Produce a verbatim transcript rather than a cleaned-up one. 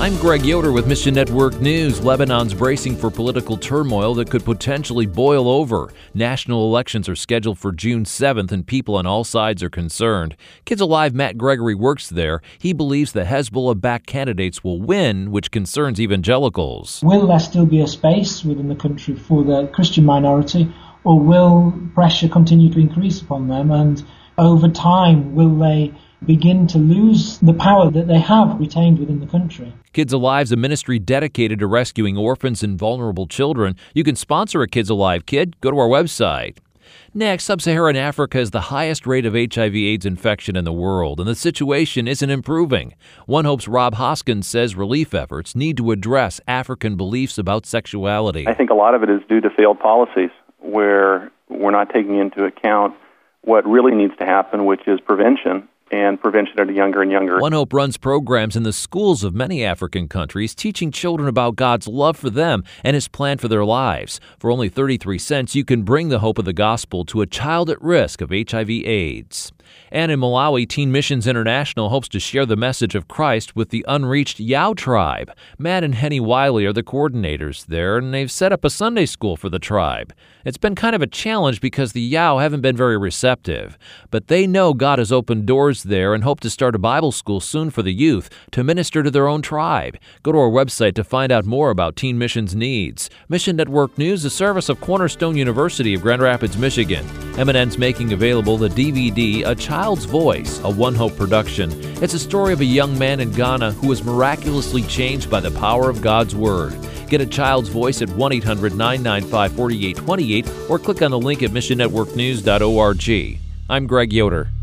I'm Greg Yoder with Mission Network News. Lebanon's bracing for political turmoil that could potentially boil over. National elections are scheduled for June seventh, and people on all sides are concerned. Kids Alive Matt Gregory works there. He believes the Hezbollah-backed candidates will win, which concerns evangelicals. Will there still be a space within the country for the Christian minority, or will pressure continue to increase upon them, and over time will they begin to lose the power that they have retained within the country? Kids Alive is a ministry dedicated to rescuing orphans and vulnerable children. You can sponsor a Kids Alive kid. Go to our website. Next, Sub-Saharan Africa has the highest rate of H I V AIDS infection in the world, and the situation isn't improving. One Hope's Rob Hoskins says relief efforts need to address African beliefs about sexuality. I think a lot of it is due to failed policies, where we're not taking into account what really needs to happen, which is prevention, and prevention at a younger and younger. One Hope runs programs in the schools of many African countries, teaching children about God's love for them and His plan for their lives. For only thirty-three cents, you can bring the hope of the gospel to a child at risk of H I V AIDS. And in Malawi, Teen Missions International hopes to share the message of Christ with the unreached Yao tribe. Matt and Henny Wiley are the coordinators there, and they've set up a Sunday school for the tribe. It's been kind of a challenge because the Yao haven't been very receptive, but they know God has opened doors there and hope to start a Bible school soon for the youth to minister to their own tribe. Go to our website to find out more about Teen Missions needs. Mission Network News, a service of Cornerstone University of Grand Rapids, Michigan. M and N's making available the D V D, A Child's Voice, a One Hope production. It's a story of a young man in Ghana who was miraculously changed by the power of God's Word. Get A Child's Voice at one eight hundred nine nine five four eight two eight or click on the link at mission network news dot org. I'm Greg Yoder.